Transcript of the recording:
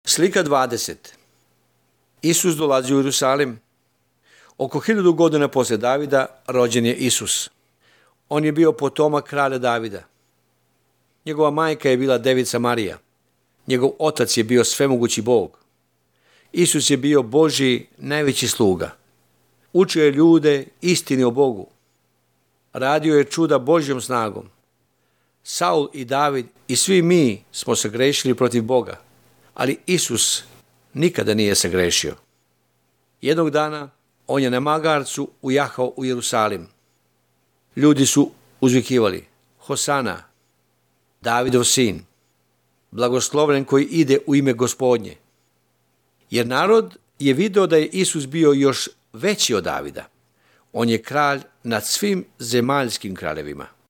Slika 20. Isus dolazi u Jerusalim. Oko 1000 godina posle Davida rođen je Isus. On je bio potomak kralja Davida. Njegova majka je bila devica Marija. Njegov otac je bio svemogući Bog. Isus je bio Božji najveći sluga. Učio je ljude istini o Bogu. Radio je čuda Božjom snagom. Saul i David i svi mi smo se grešili protiv Boga, ali Isus nikada nije se grešio. Jednog dana on je na magarcu ujahao u Jerusalim. Ljudi su uzvikivali: Hosana, Davidov sin, blagosloven koji ide u ime Gospodnje. Jer narod je video da je Isus bio još veći od Davida. On je kralj nad svim zemaljskim kraljevima.